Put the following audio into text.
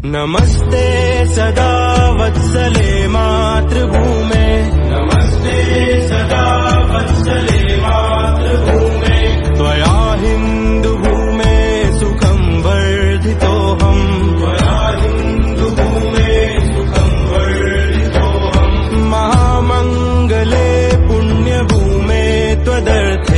नमस्ते सदा वत्सले मातृभूमे, नमस्ते सदा वत्सले मातृभूमे, त्वया हिन्दुभूमे सुखं वर्धितोऽहम्, त्वया हिन्दुभूमे सुखं वर्धितोऽहम्, महामङ्गले पुण्यभूमे त्वदर्थ